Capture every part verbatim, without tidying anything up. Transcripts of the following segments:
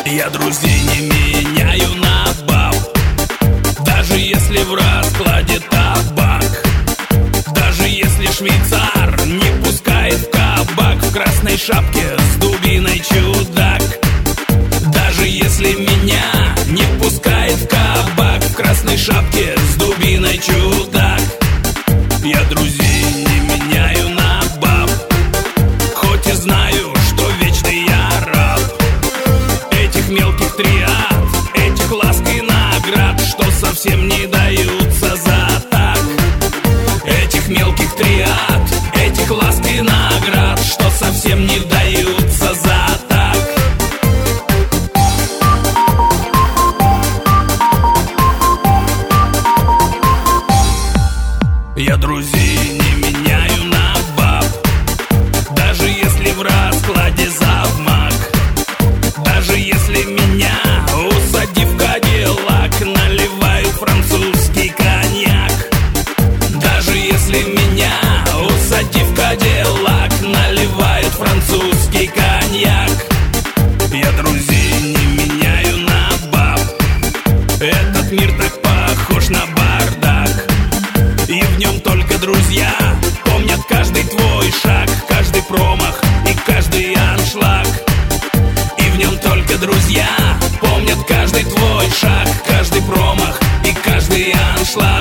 Я друзей не меняю на баб, даже если в раскладе табак. Даже если швейцар не пускает в кабак, в красной шапке с дубиной чудак. Даже если меня не пускает в кабак, в красной шапке с дубиной чудак. Я друзей не меняю на баб, хоть и знаю, что вечный я раб этих мелких триад, этих ласк и наград, что совсем не даются за так. Этих мелких триад, этих ласк и наград, что совсем не даются за так. Я друзей не меняю на баб, даже если в раскладе завмак. Даже если меня, усадив в кадиллак, наливают французский коньяк. Даже если меня, усадив в кадиллак, наливают французский коньяк. Я друзей не меняю на баб, этот мир так похож на бардак, и в нем только друзья помнят каждый твой шаг, каждый промах и каждый аншлаг. И в нем только друзья помнят каждый твой шаг, каждый промах и каждый аншлаг.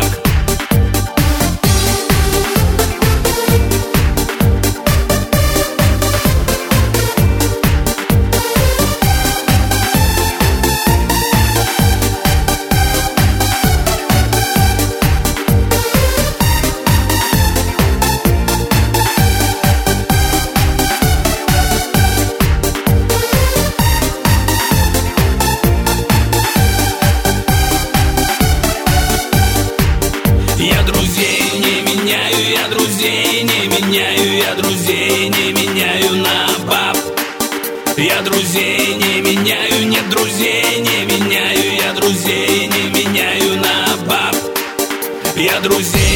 Я друзей не меняю, я друзей не меняю, я друзей не меняю на баб. Я друзей не меняю, нет, друзей не меняю, я друзей не меняю на баб. Я друзей